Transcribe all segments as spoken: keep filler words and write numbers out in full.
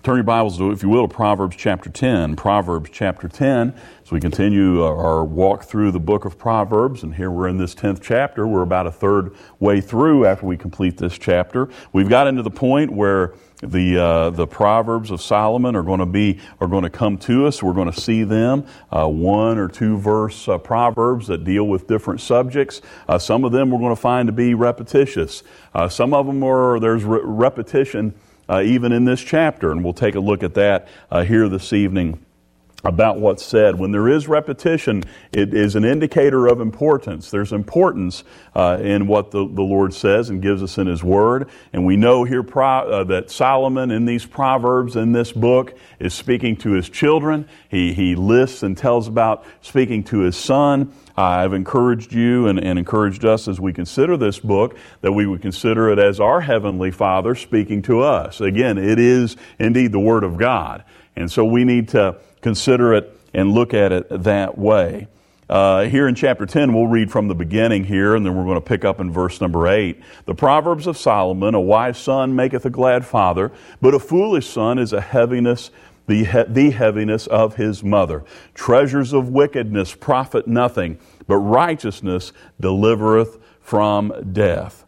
Turn your Bibles, if you will, to Proverbs chapter ten. Proverbs chapter ten, as we continue our walk through the book of Proverbs, and here we're in this tenth chapter. We're about a third way through after we complete this chapter. We've got into the point where the uh, the Proverbs of Solomon are going to be are going to come to us. We're going to see them, uh, one or two verse uh, Proverbs that deal with different subjects. Uh, some of them we're going to find to be repetitious. Uh, some of them are there's re- repetition Uh, even in this chapter, and we'll take a look at that uh, here this evening about what's said. When there is repetition, it is an indicator of importance. There's importance uh, in what the, the Lord says and gives us in His Word. And we know here pro- uh, that Solomon in these Proverbs, in this book, is speaking to his children. He, he lists and tells about speaking to his son. Uh, I've encouraged you and, and encouraged us as we consider this book that we would consider it as our Heavenly Father speaking to us. Again, it is indeed the Word of God. And so we need to consider it and look at it that way. Uh, here in chapter ten, we'll read from the beginning here, and then we're going to pick up in verse number eight. The Proverbs of Solomon: a wise son maketh a glad father, but a foolish son is a heaviness, the, he- the heaviness of his mother. Treasures of wickedness profit nothing, but righteousness delivereth from death.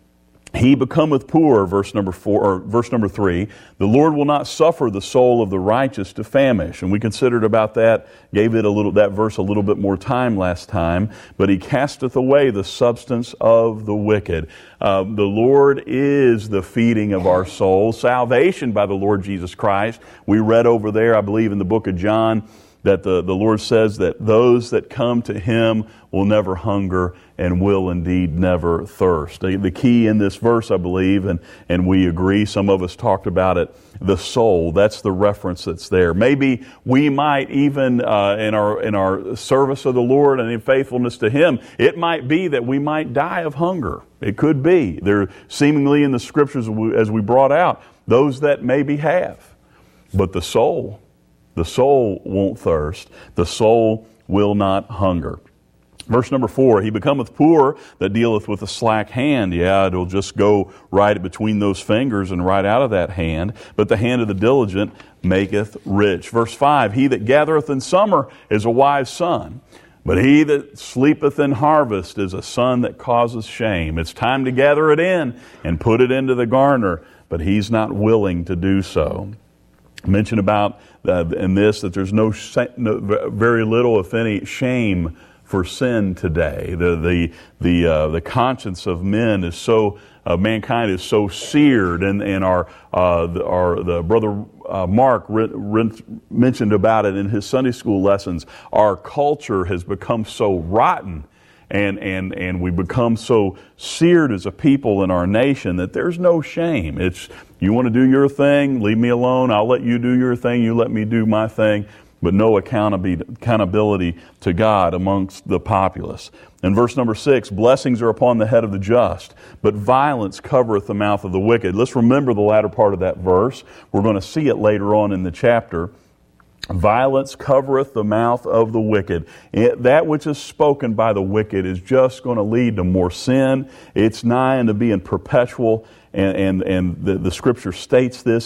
He becometh poor, verse number four, or verse number three. The Lord will not suffer the soul of the righteous to famish. And we considered about that, gave it a little, that verse a little bit more time last time. But He casteth away the substance of the wicked. Uh, the Lord is the feeding of our souls. Salvation by the Lord Jesus Christ. We read over there, I believe in the book of John, that the, the Lord says that those that come to Him will never hunger and will indeed never thirst. The, the key in this verse, I believe, and, and we agree, some of us talked about it, the soul, that's the reference that's there. Maybe we might even, uh, in our in our service of the Lord and in faithfulness to Him, it might be that we might die of hunger. It could be. There seemingly in the Scriptures, as we brought out, those that maybe have. But the soul, The soul won't thirst. The soul will not hunger. Verse number four, he becometh poor that dealeth with a slack hand. Yeah, it'll just go right between those fingers and right out of that hand. But the hand of the diligent maketh rich. Verse five, he that gathereth in summer is a wise son, but he that sleepeth in harvest is a son that causes shame. It's time to gather it in and put it into the garner, but he's not willing to do so. I mentioned about uh, in this that there's no, no very little, if any, shame for sin today. The the the uh, the conscience of men is so uh, mankind is so seared, and and our uh, the, our the brother uh, Mark re- re- mentioned about it in his Sunday school lessons. Our culture has become so rotten. And, and, and we become so seared as a people in our nation that there's no shame. It's, you want to do your thing, leave me alone, I'll let you do your thing, you let me do my thing, but no accountability, accountability to God amongst the populace. In verse number six, blessings are upon the head of the just, but violence covereth the mouth of the wicked. Let's remember the latter part of that verse. We're going to see it later on in the chapter. Violence covereth the mouth of the wicked. It, that which is spoken by the wicked is just going to lead to more sin. It's nigh unto being perpetual, and, and, and the, the Scripture states this.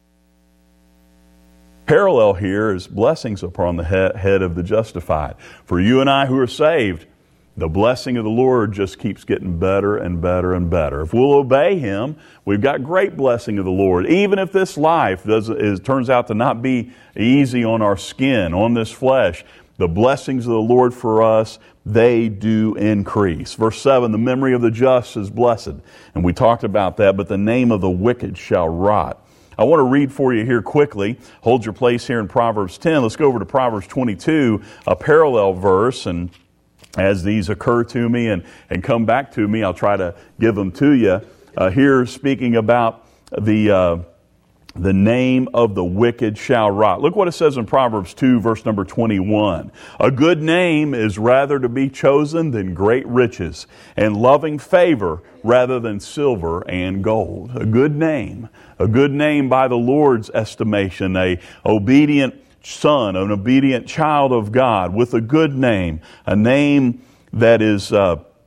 Parallel here is blessings upon the he- head of the justified. For you and I who are saved, the blessing of the Lord just keeps getting better and better and better. If we'll obey Him, we've got great blessing of the Lord. Even if this life does, is, turns out to not be easy on our skin, on this flesh, the blessings of the Lord for us, they do increase. Verse seven, the memory of the just is blessed. And we talked about that, but the name of the wicked shall rot. I want to read for you here quickly. Hold your place here in Proverbs ten. Let's go over to Proverbs twenty-two, a parallel verse, and as these occur to me and, and come back to me, I'll try to give them to you. Uh, here, speaking about the uh, the name of the wicked shall rot. Look what it says in Proverbs two, verse number twenty-one. A good name is rather to be chosen than great riches, and loving favor rather than silver and gold. A good name, a good name by the Lord's estimation, a obedient son, an obedient child of God with a good name, a name that is uh,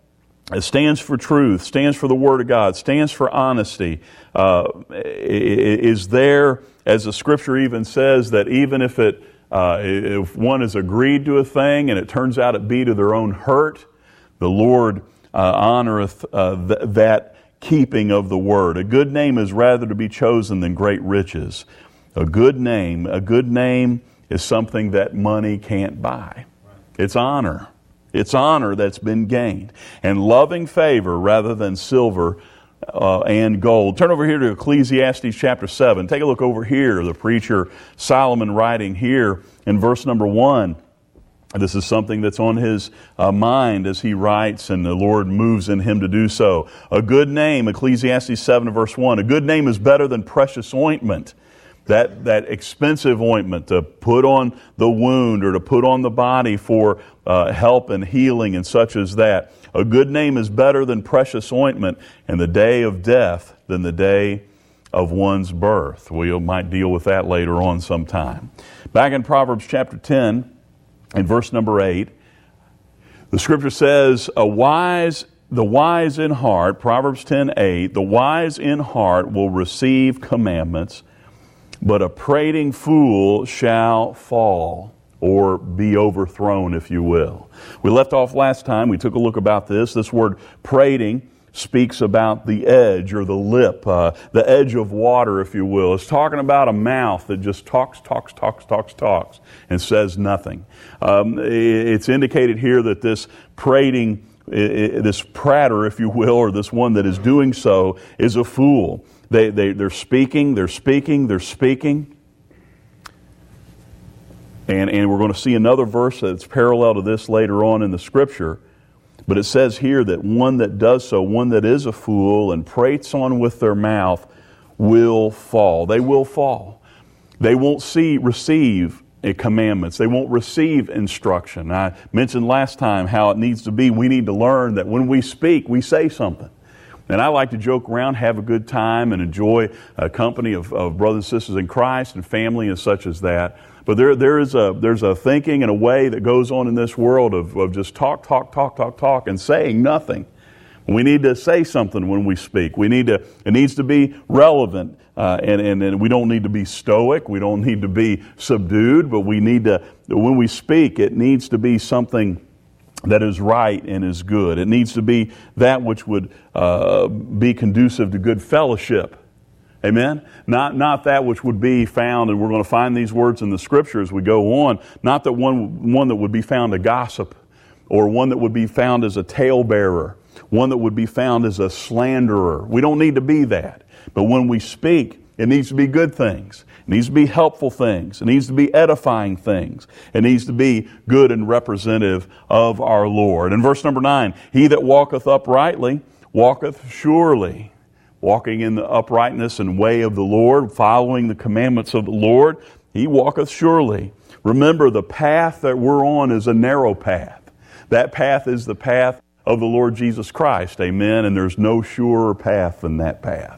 It stands for truth, stands for the Word of God, stands for honesty, uh, is there, as the Scripture even says, that even if it, uh, if one has agreed to a thing and it turns out it be to their own hurt, the Lord uh, honoreth uh, th- that keeping of the Word. A good name is rather to be chosen than great riches. A good name, a good name is something that money can't buy. It's honor. It's honor that's been gained. And loving favor rather than silver uh, and gold. Turn over here to Ecclesiastes chapter seven. Take a look over here. The preacher Solomon writing here in verse number one. This is something that's on his uh, mind as he writes, and the Lord moves in him to do so. A good name, Ecclesiastes seven verse one. A good name is better than precious ointment. That, that expensive ointment to put on the wound or to put on the body for uh, help and healing and such as that. A good name is better than precious ointment, and the day of death than the day of one's birth. We might deal with that later on sometime. Back in Proverbs chapter ten, in verse number eight, the Scripture says, "A wise, the wise in heart," Proverbs ten eight, "the wise in heart will receive commandments, but a prating fool shall fall," or be overthrown, if you will. We left off last time. We took a look about this. This word prating speaks about the edge or the lip, uh, the edge of water, if you will. It's talking about a mouth that just talks, talks, talks, talks, talks, and says nothing. Um, it's indicated here that this prating, this prater, if you will, or this one that is doing so, is a fool. They, they, they're speaking, they're speaking, they're speaking. And, and we're going to see another verse that's parallel to this later on in the Scripture. But it says here that one that does so, one that is a fool and prates on with their mouth, will fall. They will fall. They won't see, receive commandments. They won't receive instruction. I mentioned last time how it needs to be. We need to learn that when we speak, we say something. And I like to joke around, have a good time, and enjoy a company of, of brothers and sisters in Christ and family and such as that. But there, there is a, there's a thinking and a way that goes on in this world of, of just talk, talk, talk, talk, talk, and saying nothing. We need to say something when we speak. We need to, it needs to be relevant, uh, and, and, and we don't need to be stoic. We don't need to be subdued, but we need to, when we speak, it needs to be something that is right and is good. It needs to be that which would uh, be conducive to good fellowship. Amen? Not, not that which would be found, and we're going to find these words in the Scripture as we go on, not that one, one that would be found a gossip, or one that would be found as a talebearer, one that would be found as a slanderer. We don't need to be that. But when we speak, it needs to be good things. It needs to be helpful things. It needs to be edifying things. It needs to be good and representative of our Lord. In verse number nine, "He that walketh uprightly walketh surely." Walking in the uprightness and way of the Lord, following the commandments of the Lord, he walketh surely. Remember, the path that we're on is a narrow path. That path is the path of the Lord Jesus Christ. Amen. And there's no surer path than that path.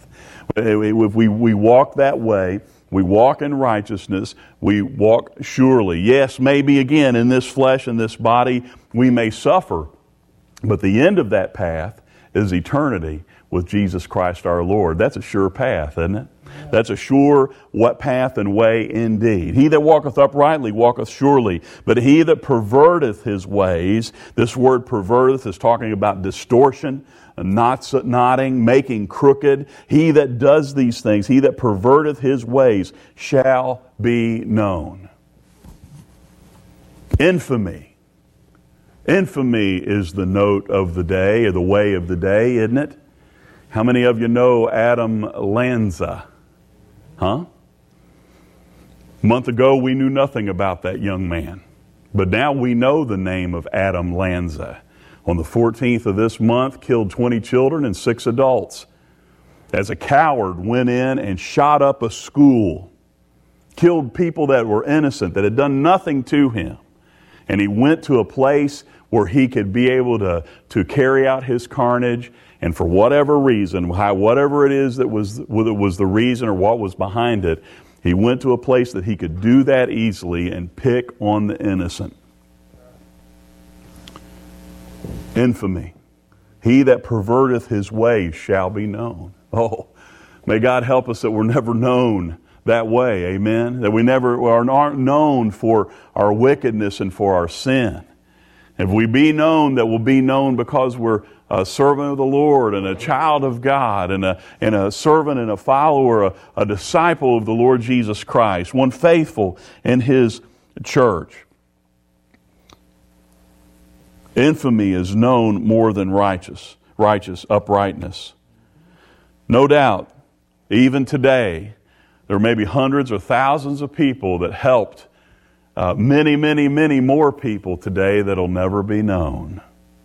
If we, we walk that way, we walk in righteousness, we walk surely. Yes, maybe again in this flesh and this body we may suffer, but the end of that path is eternity with Jesus Christ our Lord. That's a sure path, isn't it? Yeah. That's a sure what path and way indeed. "He that walketh uprightly walketh surely, but he that perverteth his ways," this word perverteth is talking about distortion, knots, knotting, making crooked. "He that does these things, he that perverteth his ways, shall be known." Infamy. Infamy is the note of the day, or the way of the day, isn't it? How many of you know Adam Lanza? Huh? A month ago, we knew nothing about that young man. But now we know the name of Adam Lanza. On the fourteenth of this month, killed twenty children and six adults. As a coward, went in and shot up a school. Killed people that were innocent, that had done nothing to him. And he went to a place where he could be able to, to carry out his carnage. And for whatever reason, whatever it is that was, whether it was the reason or what was behind it, he went to a place that he could do that easily and pick on the innocent. Infamy. He that perverteth his way shall be known. Oh, may God help us that we're never known that way. Amen. That we never aren't known for our wickedness and for our sin. If we be known, that we'll be known because we're a servant of the Lord and a child of God and a, and a servant and a follower, a, a disciple of the Lord Jesus Christ, one faithful in His church. Infamy is known more than righteous, righteous uprightness. No doubt, even today, there may be hundreds or thousands of people that helped uh, many, many, many more people today that'll never be known.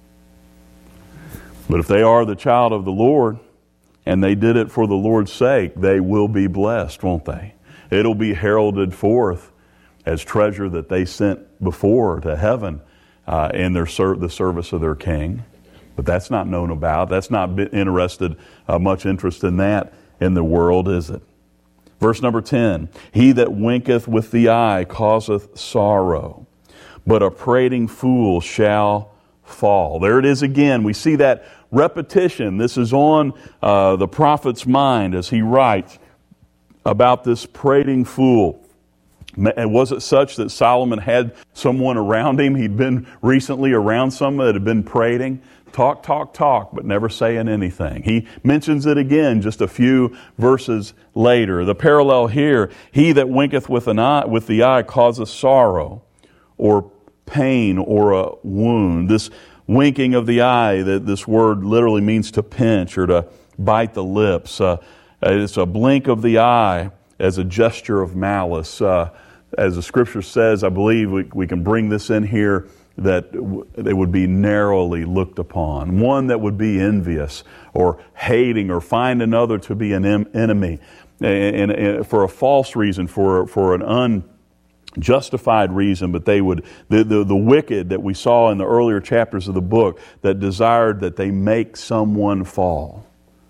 But if they are the child of the Lord and they did it for the Lord's sake, they will be blessed, won't they? It'll be heralded forth as treasure that they sent before to heaven uh, in their ser- the service of their King. But that's not known about. That's not been interested, uh, much interest in that in the world, is it? Verse number ten, he that winketh with the eye causeth sorrow, but a prating fool shall fall. There it is again. We see that repetition. This is on uh, the prophet's mind as he writes about this prating fool. And was it such that Solomon had someone around him? He'd been recently around someone that had been prating. Talk, talk, talk, but never saying anything. He mentions it again just a few verses later. The parallel here, he that winketh with an eye, with the eye causeth sorrow or pain or a wound. This winking of the eye, that this word literally means to pinch or to bite the lips. Uh, it's a blink of the eye as a gesture of malice. Uh, as the Scripture says, I believe we, we can bring this in here, that they would be narrowly looked upon. One that would be envious or hating or find another to be an enemy and, and for a false reason, for, for an unjustified reason. But they would, the, the, the wicked that we saw in the earlier chapters of the book that desired that they make someone fall.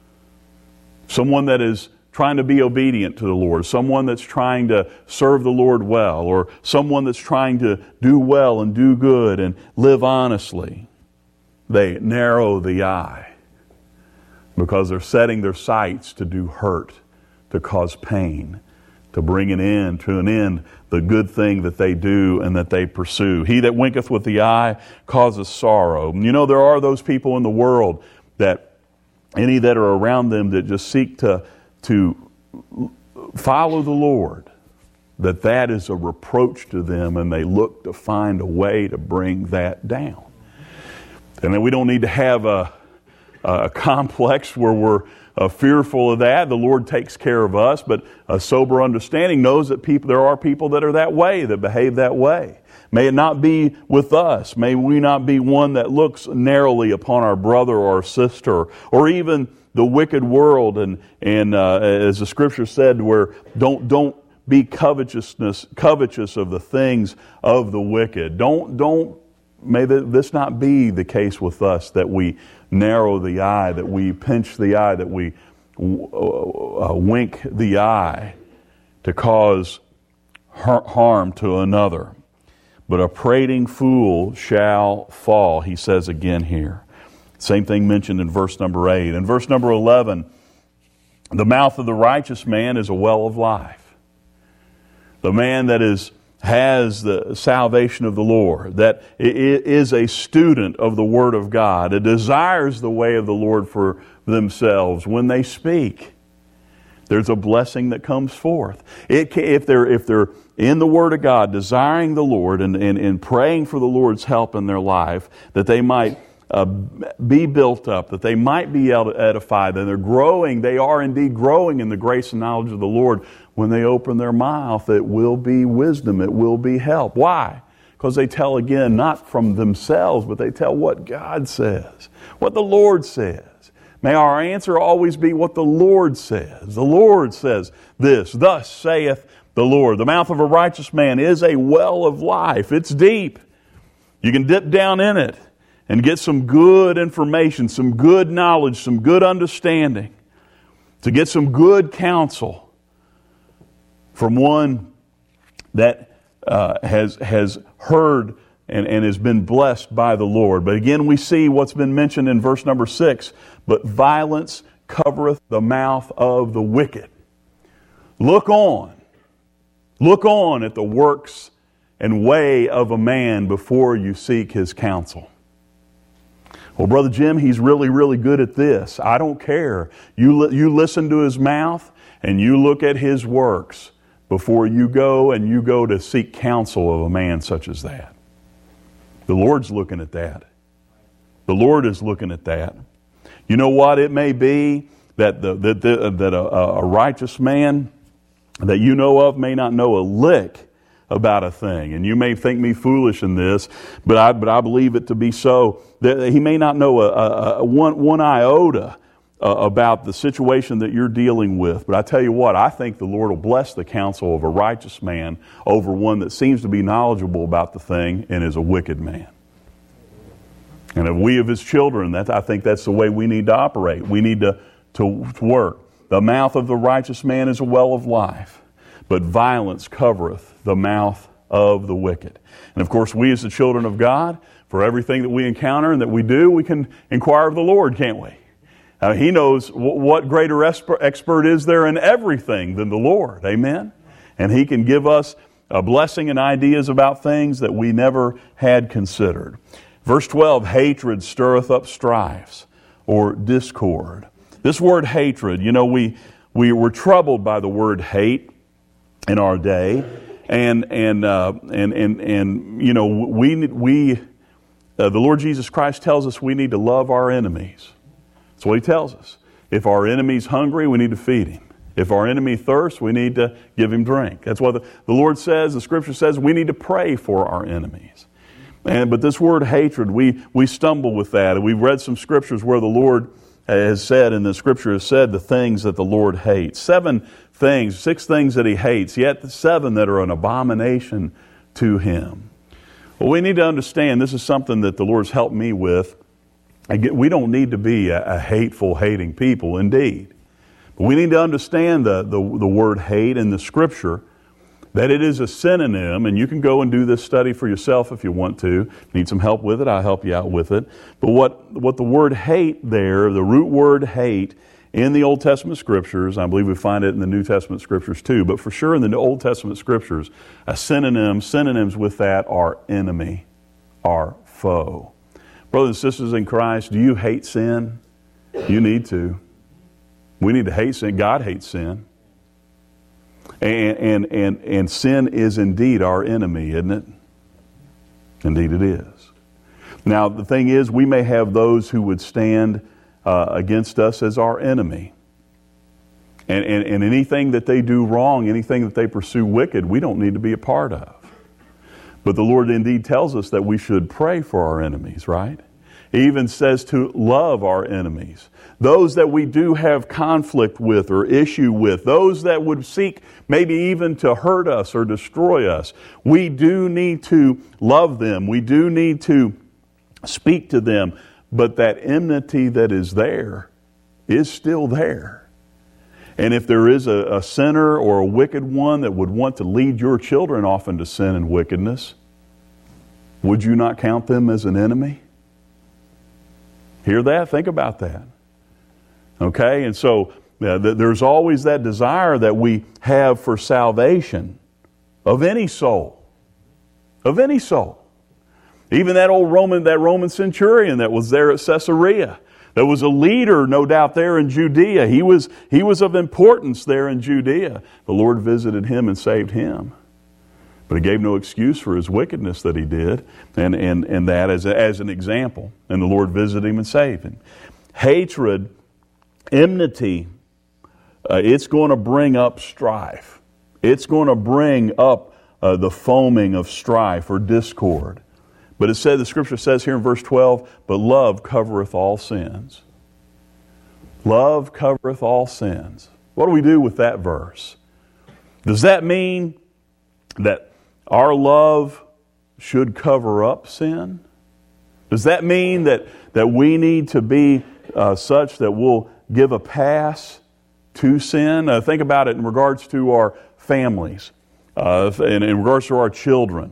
Someone that is trying to be obedient to the Lord, someone that's trying to serve the Lord well, or someone that's trying to do well and do good and live honestly. They narrow the eye because they're setting their sights to do hurt, to cause pain, to bring an end, to an end, the good thing that they do and that they pursue. He that winketh with the eye causes sorrow. You know, there are those people in the world that any that are around them that just seek to to follow the Lord, that that is a reproach to them, and they look to find a way to bring that down. And then we don't need to have a, a complex where we're uh, fearful of that. The Lord takes care of us, but a sober understanding knows that people, there are people that are that way, that behave that way. May it not be with us. May we not be one that looks narrowly upon our brother or sister, or even the wicked world, and and uh, as the Scripture said, where don't don't be covetousness covetous of the things of the wicked. Don't don't may this not be the case with us, that we narrow the eye, that we pinch the eye, that we uh, wink the eye to cause harm to another. But a prating fool shall fall, he says again here. Same thing mentioned in verse number eight. In verse number eleven, the mouth of the righteous man is a well of life. The man that is has the salvation of the Lord, that is a student of the Word of God, it desires the way of the Lord for themselves. When they speak, there's a blessing that comes forth. It can, if they're if they're in the Word of God, desiring the Lord and, and, and praying for the Lord's help in their life, that they might Uh, be built up, that they might be edified, and they're growing, they are indeed growing in the grace and knowledge of the Lord. When they open their mouth, it will be wisdom, it will be help. Why? Because they tell again, not from themselves, but they tell what God says, what the Lord says. May our answer always be what the Lord says. The Lord says this, thus saith the Lord. The mouth of a righteous man is a well of life. It's deep. You can dip down in it and get some good information, some good knowledge, some good understanding, to get some good counsel from one that uh, has has heard and, and has been blessed by the Lord. But again, we see what's been mentioned in verse number six. But violence covereth the mouth of the wicked. Look on. Look on at the works and way of a man before you seek his counsel. Well, Brother Jim, he's really, really good at this. I don't care. You, li- you listen to his mouth and you look at his works before you go and you go to seek counsel of a man such as that. The Lord's looking at that. The Lord is looking at that. You know what? It may be that, the, that, the, that a, a righteous man that you know of may not know a lick about a thing. And you may think me foolish in this, but I, but I believe it to be so. That he may not know a, a, a one, one iota uh, about the situation that you're dealing with. But I tell you what, I think the Lord will bless the counsel of a righteous man over one that seems to be knowledgeable about the thing and is a wicked man. And if we of his children, that I think that's the way we need to operate. We need to, to, to work. The mouth of the righteous man is a well of life, but violence covereth the mouth of the wicked. And of course, we as the children of God, for everything that we encounter and that we do, we can inquire of the Lord, can't we? Uh, he knows w- what greater expert is there in everything than the Lord. Amen? And He can give us a blessing and ideas about things that we never had considered. Verse twelve, hatred stirreth up strifes or discord. This word hatred, you know, we, we were troubled by the word hate in our day. And and uh, and and and you know we we uh, the Lord Jesus Christ tells us we need to love our enemies. That's what He tells us. If our enemy's hungry, we need to feed him. If our enemy thirsts, we need to give him drink. That's what the, the Lord says. The Scripture says we need to pray for our enemies. And but this word hatred, we we stumble with that. And we've read some scriptures where the Lord has said, and the Scripture has said, the things that the Lord hates. Seven things, six things that He hates, yet the seven that are an abomination to Him. Well, we need to understand, this is something that the Lord's helped me with. Again, we don't need to be a, a hateful, hating people, indeed. But we need to understand the, the, the word hate in the Scripture, that it is a synonym, and you can go and do this study for yourself if you want to. Need some help with it, I'll help you out with it. But what, what the word hate there, the root word hate, in the Old Testament Scriptures, I believe we find it in the New Testament Scriptures too, but for sure in the Old Testament Scriptures, a synonym, synonyms with that are enemy, are foe. Brothers and sisters in Christ, do you hate sin? You need to. We need to hate sin. God hates sin. And, and, and, and sin is indeed our enemy, isn't it? Indeed it is. Now, the thing is, we may have those who would stand uh, against us as our enemy. And, and, and anything that they do wrong, anything that they pursue wicked, we don't need to be a part of. But the Lord indeed tells us that we should pray for our enemies, right? He even says to love our enemies. Those that we do have conflict with or issue with, those that would seek maybe even to hurt us or destroy us, we do need to love them. We do need to speak to them. But that enmity that is there is still there. And if there is a, a sinner or a wicked one that would want to lead your children off into sin and wickedness, would you not count them as an enemy? Hear that? Think about that. Okay? And so uh, th- there's always that desire that we have for salvation of any soul. Of any soul. Even that old Roman, that Roman centurion that was there at Caesarea. There was a leader, no doubt, there in Judea. He was, he was of importance there in Judea. The Lord visited him and saved him. But He gave no excuse for his wickedness that he did, and, and, and that as, a, as an example. And the Lord visited him and saved him. Hatred, enmity, uh, it's going to bring up strife. It's going to bring up uh, the foaming of strife or discord. But it said, the Scripture says here in verse twelve, but love covereth all sins. Love covereth all sins. What do we do with that verse? Does that mean that our love should cover up sin? Does that mean that, that we need to be uh, such that we'll give a pass to sin? Uh, think about it in regards to our families, uh, and in regards to our children.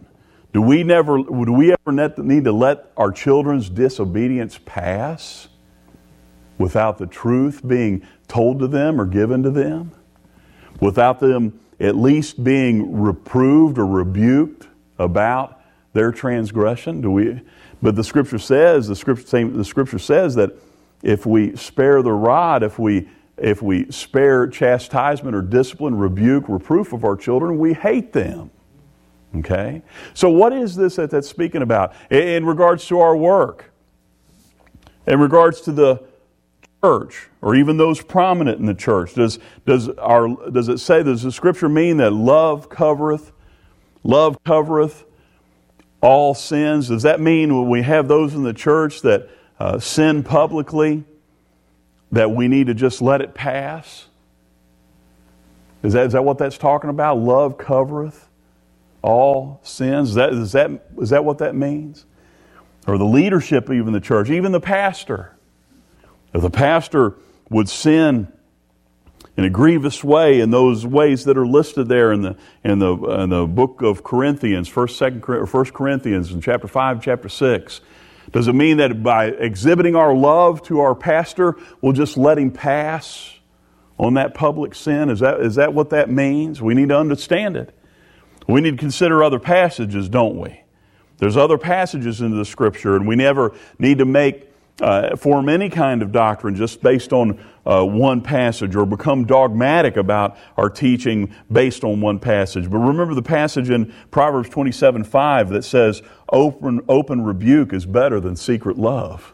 Do we never, do we ever need to let our children's disobedience pass without the truth being told to them or given to them? Without them at least being reproved or rebuked about their transgression? Do we? But the Scripture says, the Scripture, the Scripture says that if we spare the rod, if we if we spare chastisement or discipline, rebuke, reproof of our children, we hate them. Okay? So what is this that that's speaking about? In regards to our work, in regards to the church, or even those prominent in the church, does does our does it say, does the Scripture mean that love covereth, love covereth all sins? Does that mean when we have those in the church that uh, sin publicly, that we need to just let it pass? Is that is that what that's talking about? Love covereth all sins? Is that is that is that what that means? Or the leadership, even the church, even the pastor. If the pastor would sin in a grievous way, in those ways that are listed there in the in the in the book of Corinthians, first, second, or First Corinthians, in chapter five, chapter six, does it mean that by exhibiting our love to our pastor, we'll just let him pass on that public sin? Is that is that what that means? We need to understand it. We need to consider other passages, don't we? There's other passages in the Scripture, and we never need to make Uh, form any kind of doctrine just based on uh, one passage, or become dogmatic about our teaching based on one passage. But remember the passage in Proverbs twenty-seven five that says, open, open rebuke is better than secret love.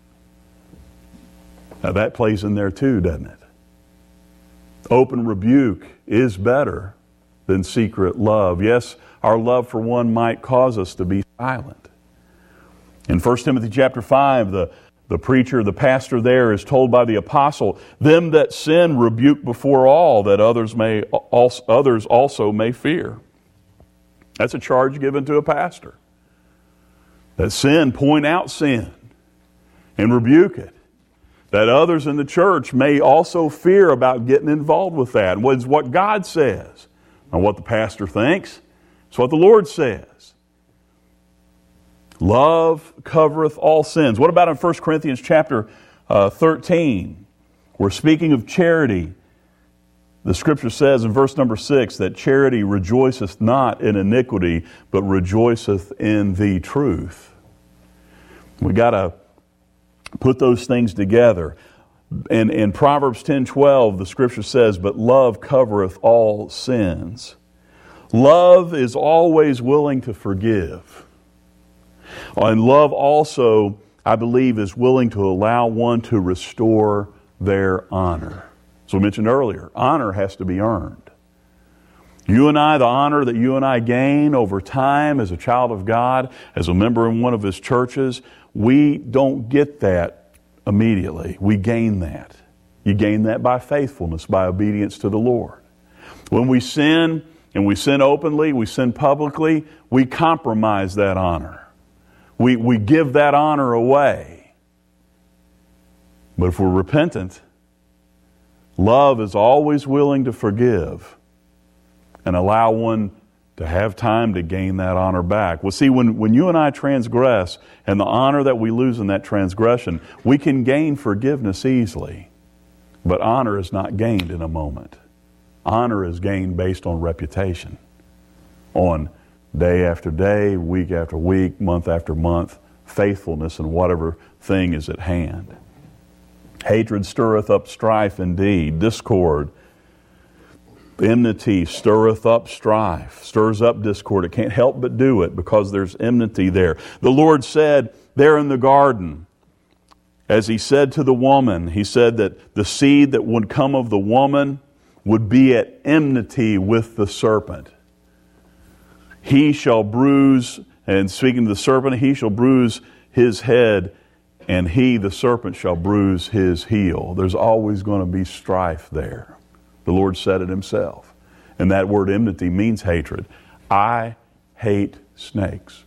Now that plays in there too, doesn't it? Open rebuke is better than secret love. Yes, our love for one might cause us to be silent. In First Timothy chapter five, the The preacher, the pastor there is told by the apostle, them that sin rebuke before all, that others may also, others also may fear. That's a charge given to a pastor. That sin, point out sin and rebuke it. That others in the church may also fear about getting involved with that. And it's what God says. Not what the pastor thinks. It's what the Lord says. Love covereth all sins. What about in First Corinthians chapter uh, thirteen? We're speaking of charity. The Scripture says in verse number six that charity rejoiceth not in iniquity, but rejoiceth in the truth. We got to put those things together. And in Proverbs ten twelve, the Scripture says, but love covereth all sins. Love is always willing to forgive. And love also, I believe, is willing to allow one to restore their honor. As we mentioned earlier, honor has to be earned. You and I, the honor that you and I gain over time as a child of God, as a member in one of His churches, we don't get that immediately. We gain that. You gain that by faithfulness, by obedience to the Lord. When we sin, and we sin openly, we sin publicly, we compromise that honor. We, we give that honor away. But if we're repentant, love is always willing to forgive and allow one to have time to gain that honor back. Well, see, when, when you and I transgress, and the honor that we lose in that transgression, we can gain forgiveness easily. But honor is not gained in a moment. Honor is gained based on reputation, on day after day, week after week, month after month, faithfulness in whatever thing is at hand. Hatred stirreth up strife indeed, discord, enmity stirreth up strife, stirs up discord. It can't help but do it because there's enmity there. The Lord said there in the garden, as He said to the woman, He said that the seed that would come of the woman would be at enmity with the serpent. He shall bruise, and speaking to the serpent, he shall bruise his head, and he, the serpent, shall bruise his heel. There's always going to be strife there. The Lord said it Himself. And that word enmity means hatred. I hate snakes.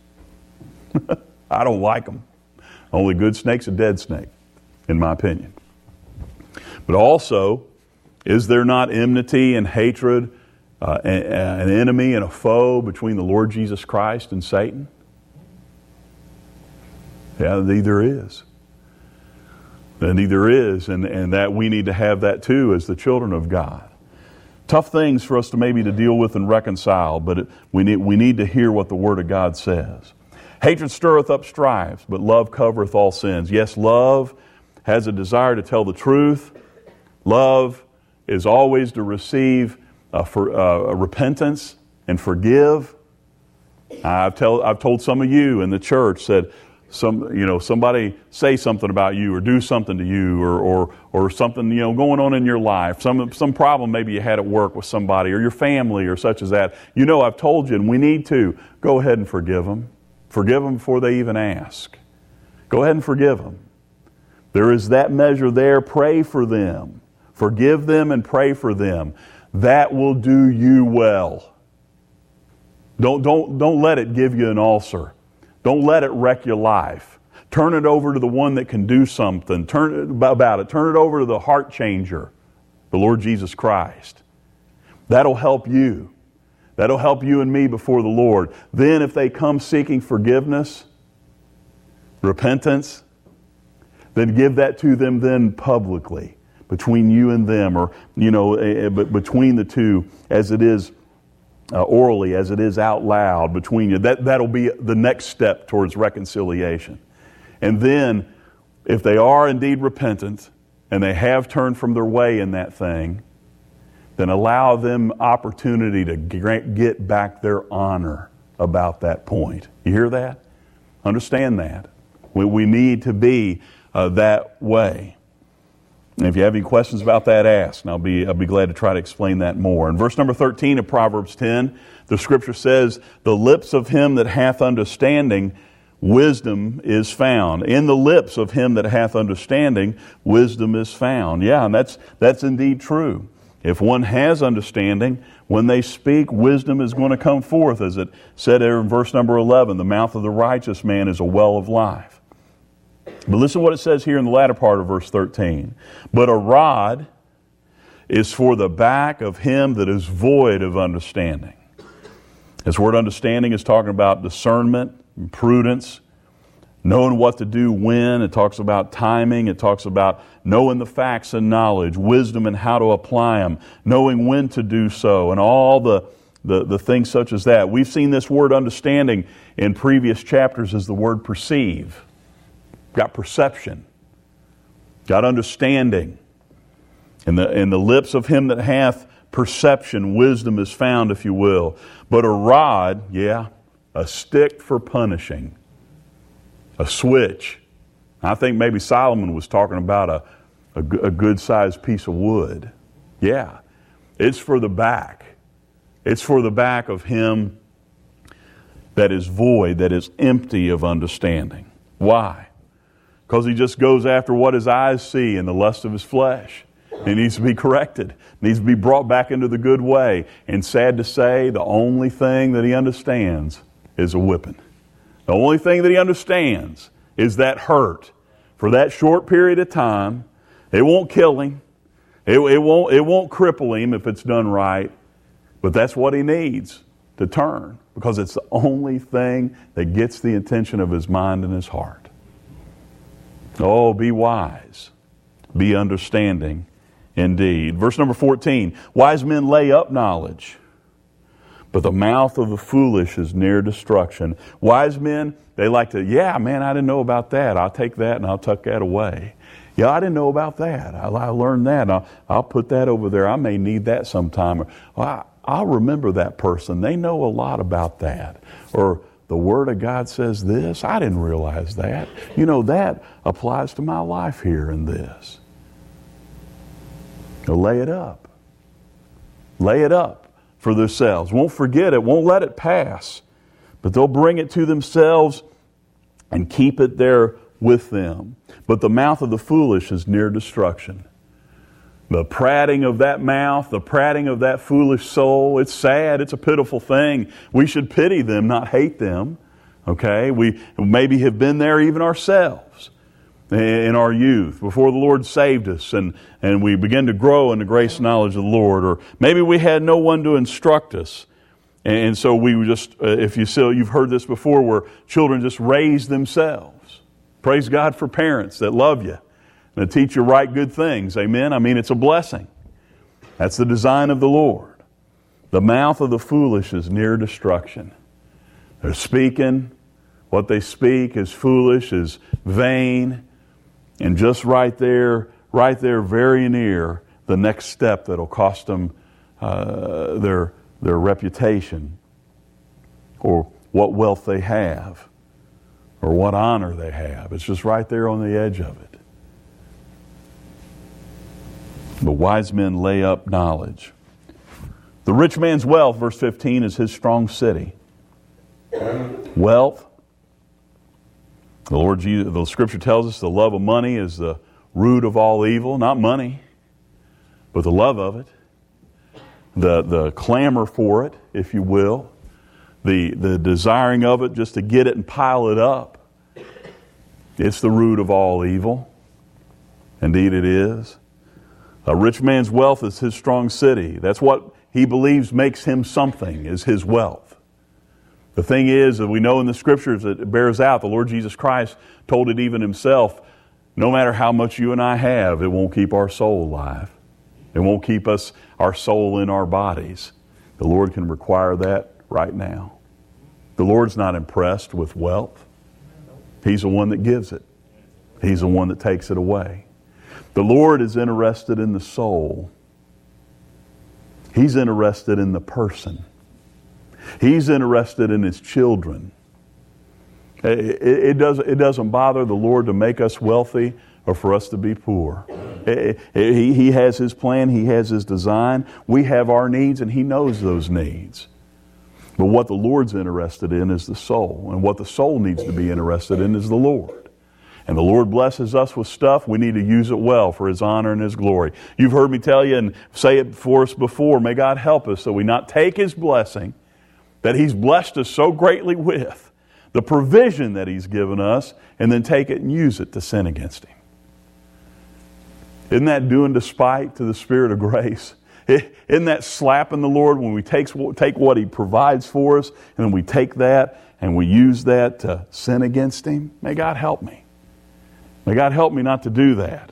I don't like them. Only good snake's a dead snake, in my opinion. But also, is there not enmity and hatred uh, an enemy and a foe between the Lord Jesus Christ and Satan? Yeah, there is. Indeed there is, and, and that we need to have that too as the children of God. Tough things for us to maybe to deal with and reconcile, but it, we need we need to hear what the Word of God says. Hatred stirreth up strife, but love covereth all sins. Yes, love has a desire to tell the truth. Love is always to receive uh, for, uh, repentance and forgive. I've, tell, I've told some of you in the church that some, you know, somebody say something about you or do something to you or, or, or something, you know, going on in your life, some, some problem maybe you had at work with somebody or your family or such as that. You know, I've told you, and we need to go ahead and forgive them. Forgive them before they even ask. Go ahead and forgive them. There is that measure there. Pray for them. Forgive them and pray for them. That will do you well. Don't, don't, don't let it give you an ulcer. Don't let it wreck your life. Turn it over to the one that can do something. Turn it about it. Turn it over to the heart changer, the Lord Jesus Christ. That'll help you. That'll help you and me before the Lord. Then if they come seeking forgiveness, repentance, then give that to them then publicly, between you and them, or, you know, between the two, as it is uh, orally, as it is out loud between you. That, that'll be the next step towards reconciliation. And then, if they are indeed repentant, and they have turned from their way in that thing, then allow them opportunity to get back their honor about that point. You hear that? Understand that. We, we need to be uh, that way. And if you have any questions about that, ask, and I'll be, I'll be glad to try to explain that more. In verse number thirteen of Proverbs ten, the Scripture says, "The lips of him that hath understanding, wisdom is found." In the lips of him that hath understanding, wisdom is found. Yeah, and that's that's indeed true. If one has understanding, when they speak, wisdom is going to come forth. As it said there in verse number eleven, the mouth of the righteous man is a well of life. But listen to what it says here in the latter part of verse thirteen. "But a rod is for the back of him that is void of understanding." This word understanding is talking about discernment and prudence, knowing what to do when. It talks about timing. It talks about knowing the facts and knowledge, wisdom and how to apply them, knowing when to do so, and all the, the, the things such as that. We've seen this word understanding in previous chapters as the word perceive. Got perception. Got understanding. In the, in the lips of him that hath perception, wisdom is found, if you will. But a rod, yeah, a stick for punishing. A switch. I think maybe Solomon was talking about a, a, a good-sized piece of wood. Yeah, it's for the back. It's for the back of him that is void, that is empty of understanding. Why? Because he just goes after what his eyes see and the lust of his flesh. He needs to be corrected. Needs to be brought back into the good way. And sad to say, the only thing that he understands is a whipping. The only thing that he understands is that hurt for that short period of time. It won't kill him. It, it won't, it won't cripple him if it's done right. But that's what he needs to turn, because it's the only thing that gets the attention of his mind and his heart. Oh, be wise. Be understanding indeed. Verse number fourteen. "Wise men lay up knowledge, but the mouth of the foolish is near destruction." Wise men, they like to, yeah, man, I didn't know about that. I'll take that and I'll tuck that away. Yeah, I didn't know about that. I, I learned that. I'll, I'll put that over there. I may need that sometime. Or, well, I, I'll remember that person. They know a lot about that. Or, the Word of God says this. I didn't realize that. You know, that applies to my life here in this. Now, lay it up. Lay it up for themselves. Won't forget it. Won't let it pass. But they'll bring it to themselves and keep it there with them. But the mouth of the foolish is near destruction. The prating of that mouth, the prating of that foolish soul, it's sad. It's a pitiful thing. We should pity them, not hate them. Okay? We maybe have been there even ourselves. in our youth, before the Lord saved us and, and we began to grow in the grace and knowledge of the Lord. Or maybe we had no one to instruct us. And so we just, uh, if you still, you've heard this before, where children just raise themselves. Praise God for parents that love you and that teach you right good things. Amen? I mean, it's a blessing. That's the design of the Lord. The mouth of the foolish is near destruction. They're speaking. What they speak is foolish, is vain. And just right there, right there, very near the next step that'll cost them uh, their their reputation, or what wealth they have, or what honor they have. It's just right there on the edge of it. The wise men lay up knowledge. The rich man's wealth, verse fifteen, is his strong city. Wealth. The Lord Jesus, the Scripture tells us the love of money is the root of all evil. Not money, but the love of it. The the clamor for it, if you will. The, the desiring of it just to get it and pile it up. It's the root of all evil. Indeed it is. A rich man's wealth is his strong city. That's what he believes makes him something, is his wealth. The thing is that we know in the Scriptures that it bears out, the Lord Jesus Christ told it even himself, no matter how much you and I have, it won't keep our soul alive. It won't keep us, our soul in our bodies. The Lord can require that right now. The Lord's not impressed with wealth. He's the one that gives it. He's the one that takes it away. The Lord is interested in the soul. He's interested in the person. He's interested in His children. It, it, it, doesn't, it doesn't bother the Lord to make us wealthy or for us to be poor. It, it, he, he has His plan. He has His design. We have our needs, and He knows those needs. But what the Lord's interested in is the soul. And what the soul needs to be interested in is the Lord. And the Lord blesses us with stuff. We need to use it well for His honor and His glory. You've heard me tell you and say it for us before. May God help us that we not take His blessing that He's blessed us so greatly with, the provision that He's given us, and then take it and use it to sin against Him. Isn't that doing despite to the Spirit of grace? Isn't that slapping the Lord when we take, take what He provides for us, and then we take that and we use that to sin against Him? May God help me. May God help me not to do that.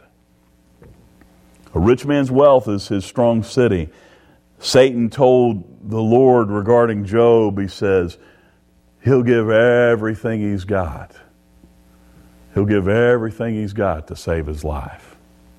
A rich man's wealth is his strong city. Satan told the Lord regarding Job, he says, he'll give everything he's got. He'll give everything he's got to save his life.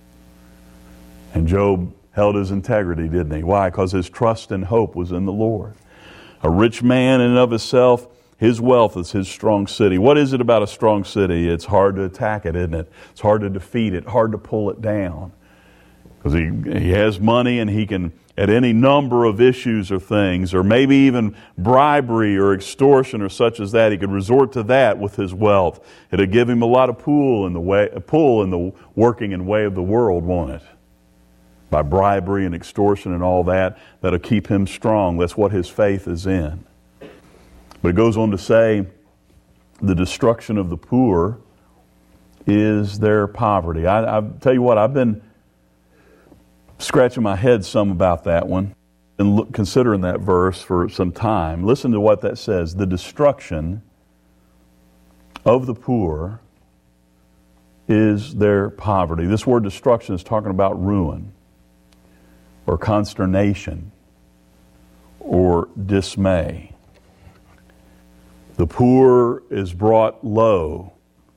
And Job held his integrity, didn't he? Why? Because his trust and hope was in the Lord. A rich man in and of himself, his wealth is his strong city. What is it about a strong city? It's hard to attack it, isn't it? It's hard to defeat it, hard to pull it down. Because he, he has money and he can, at any number of issues or things, or maybe even bribery or extortion or such as that, he could resort to that with his wealth. It'll give him a lot of pull in the way, pull in the working and way of the world, won't it? By bribery and extortion and all that, that'll keep him strong. That's what his faith is in. But it goes on to say, the destruction of the poor is their poverty. I, I tell you what, I've been scratching my head some about that one and look, considering that verse for some time. Listen to what that says. The destruction of the poor is their poverty. This word destruction is talking about ruin or consternation or dismay. The poor is brought low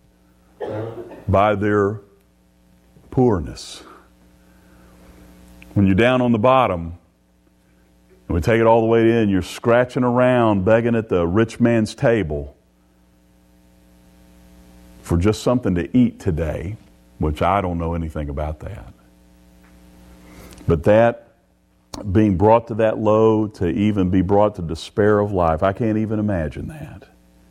by their poorness. When you're down on the bottom, and we take it all the way in, you're scratching around, begging at the rich man's table for just something to eat today, which I don't know anything about that. But that, being brought to that low, to even be brought to despair of life, I can't even imagine that.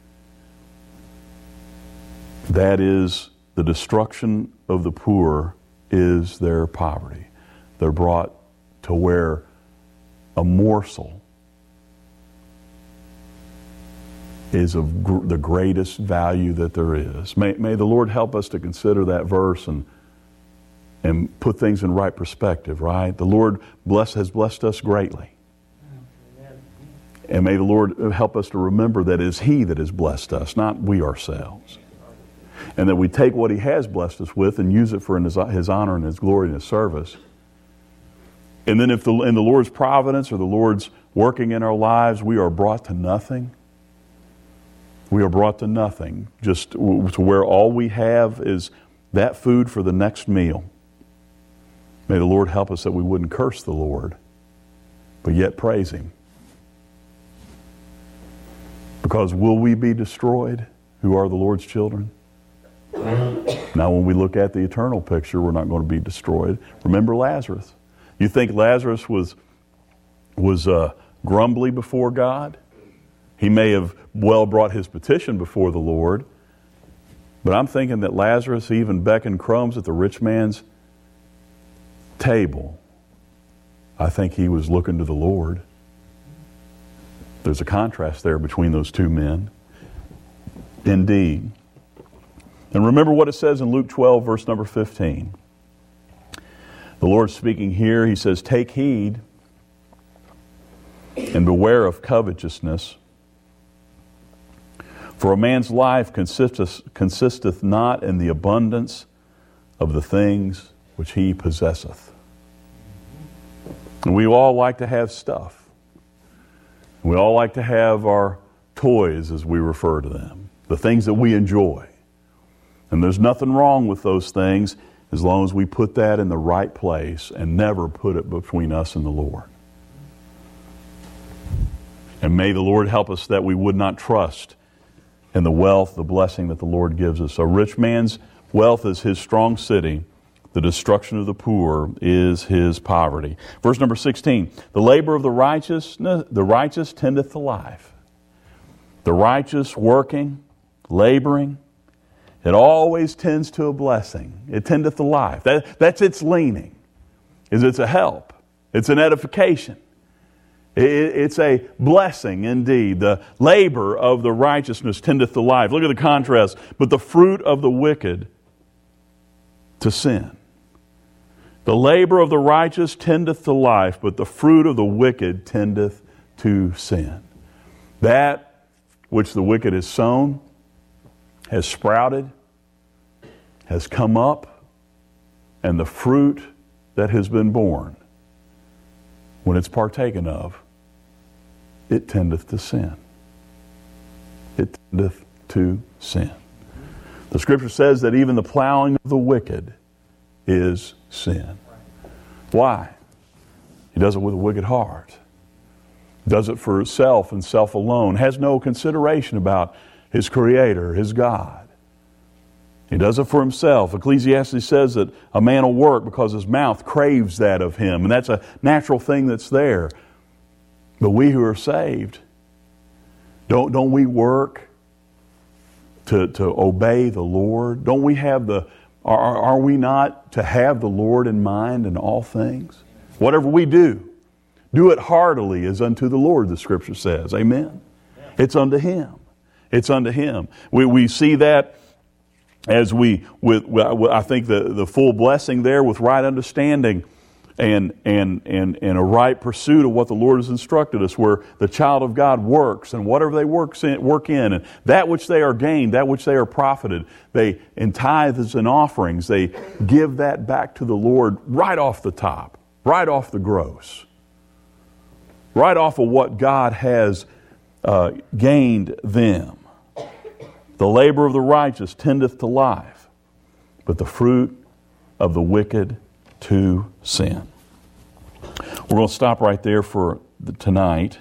That is the destruction of the poor is their poverty. They're brought to where a morsel is of gr- the greatest value that there is. May, may the Lord help us to consider that verse and and put things in right perspective, right? The Lord bless, has blessed us greatly. And may the Lord help us to remember that it is He that has blessed us, not we ourselves. And that we take what He has blessed us with and use it for His, his honor and His glory and His service. And then if the, in the Lord's providence or the Lord's working in our lives, we are brought to nothing. We are brought to nothing, just to where all we have is that food for the next meal. May the Lord help us that we wouldn't curse the Lord, but yet praise Him. Because will we be destroyed who are the Lord's children? Now when we look at the eternal picture, we're not going to be destroyed. Remember Lazarus. You think Lazarus was, was uh, grumbly before God? He may have well brought his petition before the Lord, but I'm thinking that Lazarus even beckoned crumbs at the rich man's table. I think he was looking to the Lord. There's a contrast there between those two men. Indeed. And remember what it says in Luke twelve, verse number fifteen. The Lord speaking here, He says, "Take heed and beware of covetousness. For a man's life consisteth, consisteth not in the abundance of the things which he possesseth." And we all like to have stuff. We all like to have our toys, as we refer to them, the things that we enjoy. And there's nothing wrong with those things as long as we put that in the right place and never put it between us and the Lord. And may the Lord help us that we would not trust in the wealth, the blessing that the Lord gives us. A rich man's wealth is his strong city. The destruction of the poor is his poverty. Verse number sixteen, "The labor of the righteous, the righteous tendeth to life." The righteous working, laboring, it always tends to a blessing. It tendeth to life. That, that's its leaning. Is it's a help. It's an edification. It, it's a blessing indeed. The labor of the righteousness tendeth to life. Look at the contrast. "But the fruit of the wicked to sin." The labor of the righteous tendeth to life, but the fruit of the wicked tendeth to sin. That which the wicked has sown has sprouted, has come up, and the fruit that has been born, when it's partaken of, it tendeth to sin. It tendeth to sin. The Scripture says that even the plowing of the wicked is sin. Why? He does it with a wicked heart. Does it for self and self alone. Has no consideration about his Creator, his God. He does it for himself. Ecclesiastes says that a man will work because his mouth craves that of him. And that's a natural thing that's there. But we who are saved, don't, don't we work to, to obey the Lord? Don't we have the, are, are we not to have the Lord in mind in all things? Whatever we do, do it heartily as unto the Lord, the Scripture says. Amen? Yeah. It's unto Him. It's unto Him. We, we see that as we, with, I think the, the full blessing there with right understanding and, and, and, and a right pursuit of what the Lord has instructed us, where the child of God works, and whatever they work in, work in, and that which they are gained, that which they are profited, they, in tithes and offerings, they give that back to the Lord right off the top, right off the gross, right off of what God has uh, gained them. The labor of the righteous tendeth to life, but the fruit of the wicked to sin. We're going to stop right there for the, tonight.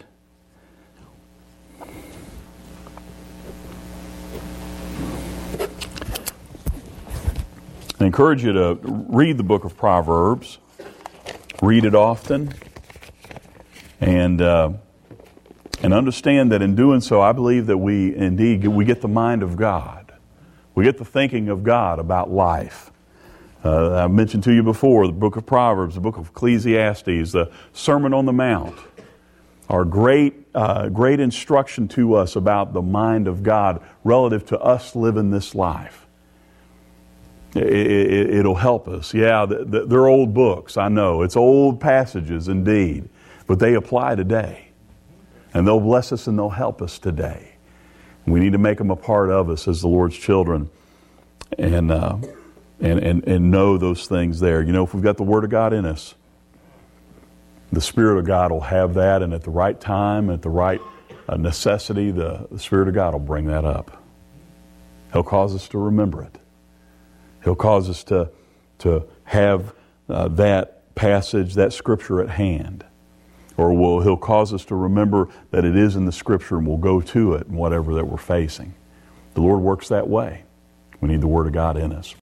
I encourage you to read the book of Proverbs. Read it often. And uh, and understand that in doing so, I believe that we indeed get, we get the mind of God. We get the thinking of God about life. Uh, I mentioned to you before the book of Proverbs, the book of Ecclesiastes, the Sermon on the Mount. are great, uh, great instruction to us about the mind of God relative to us living this life. It, it, it'll help us. Yeah, they're old books, I know. It's old passages indeed, but they apply today. And they'll bless us and they'll help us today. We need to make them a part of us as the Lord's children and, uh, and, and, and know those things there. You know, if we've got the Word of God in us, the Spirit of God will have that, and at the right time, at the right uh, necessity, the, the Spirit of God will bring that up. He'll cause us to remember it. He'll cause us to, to have uh, that passage, that Scripture at hand. Or will, He'll cause us to remember that it is in the Scripture and we'll go to it in whatever that we're facing. The Lord works that way. We need the Word of God in us.